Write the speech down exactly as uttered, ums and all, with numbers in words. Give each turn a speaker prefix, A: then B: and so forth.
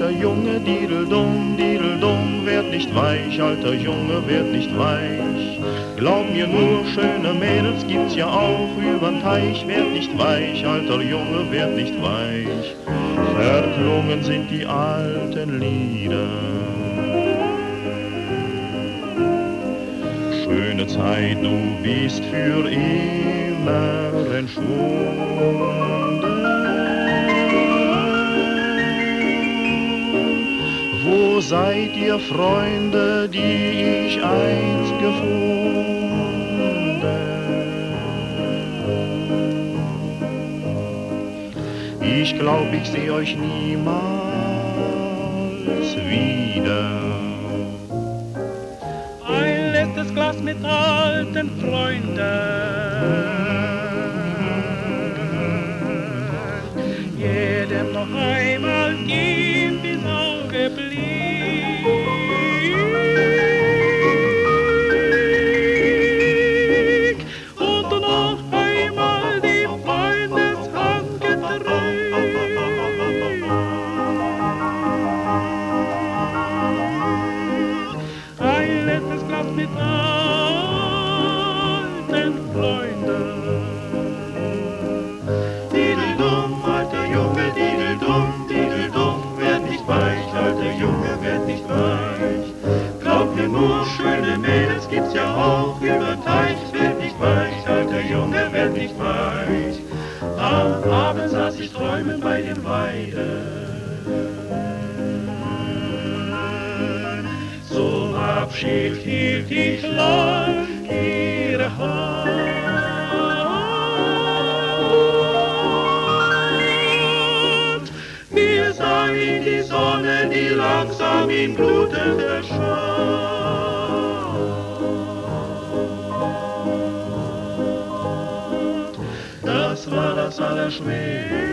A: alter Junge, dideldum, dideldum, werd nicht weich, alter Junge, werd nicht weich. Glaub mir nur, schöne Mädels gibt's ja auch übern Teich, werd nicht weich, alter Junge, werd nicht weich. Verklungen sind die alten Lieder. Schöne Zeit, du bist für immer entschwunden. Wo seid ihr, Freunde, die ich einst gefunden? Ich glaub, ich seh euch niemals wieder.
B: Ein letztes Glas mit alten Freunden. Jedem noch einmal tief ins Auge blick. Und noch einmal die Freundeshand gedrückt. Ein letztes Glas mit alten Freunden.
A: Dideldum, alter Junge, dideldum, dideldum, werd nicht weich, alter Junge, werd nicht weich. Glaub mir nur, schöne Mädels gibt's ja auch übern Teich, werd nicht weich, alter Junge, werd nicht weich. Am Abend saß ich träumend bei dem Weide. Zum Abschied hielt ich lang ihre Hand. Wir sahen in die Sonne, die langsam in Gluten verschwand. Das war das Allerschwerste.